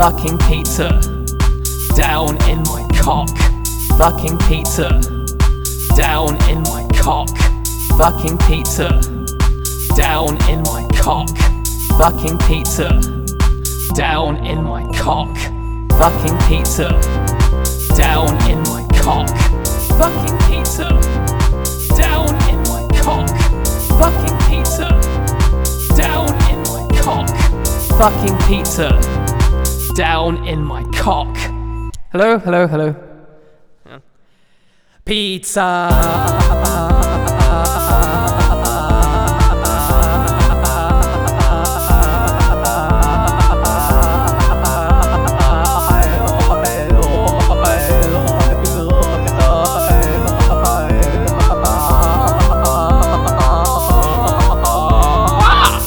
Fucking pizza down in my cock. Fucking pizza down in my cock. Fucking pizza down in my cock. Fucking pizza down in my cock. Fucking pizza down in my cock. Fucking pizza down in my cock. Fucking pizza down in my cock. Fucking pizza down in my cock. Hello. Pizza.